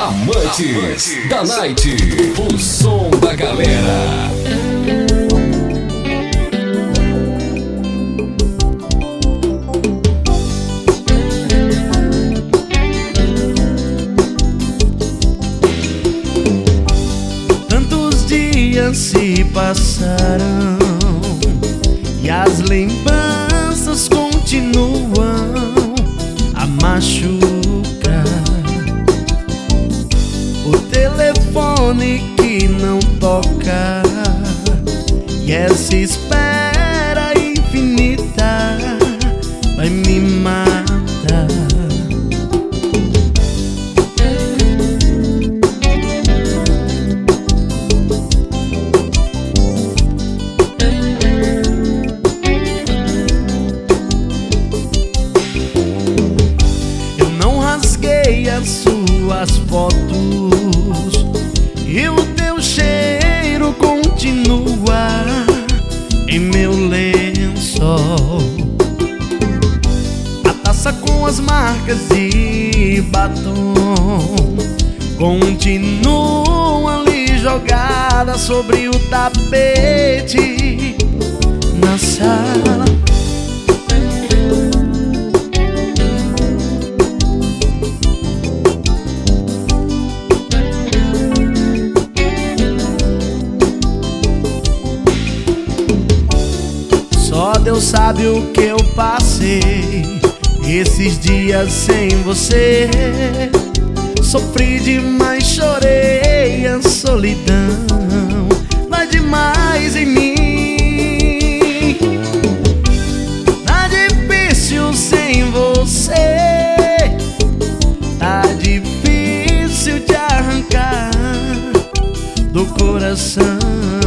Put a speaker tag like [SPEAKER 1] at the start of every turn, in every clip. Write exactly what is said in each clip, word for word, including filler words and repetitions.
[SPEAKER 1] Amantes da Night, o som da galera.
[SPEAKER 2] Tantos dias se passaram e as lembranças continuam a machucar. O telefone que não toca e essa espera infinita vai me matar. Eu não rasguei as suas fotos e o teu cheiro continua em meu lençol. A taça com as marcas de batom continua ali jogada sobre o tapete na sala. Só Deus sabe o que eu passei esses dias sem você. Sofri demais, chorei, a solidão vai demais em mim. Tá difícil sem você, tá difícil de arrancar do coração.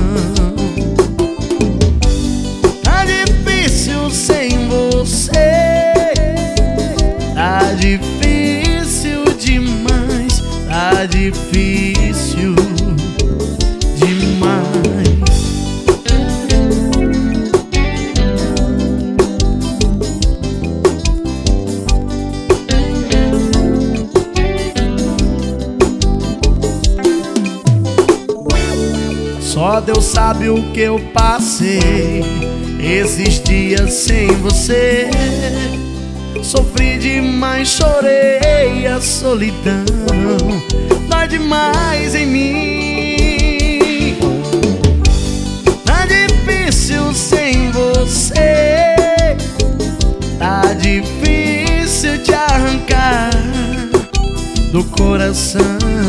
[SPEAKER 2] Sem você tá difícil demais, tá difícil demais. Só Deus sabe o que eu passei esses dias sem você. Sofri demais, chorei, a solidão dói demais em mim. Tá difícil sem você, tá difícil de arrancar do coração.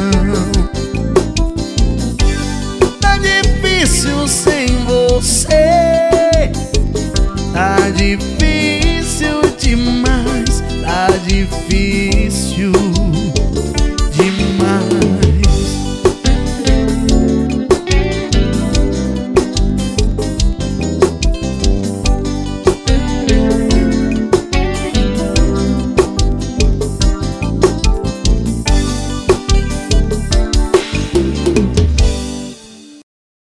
[SPEAKER 2] Tá difícil sem você, tá difícil demais, tá difícil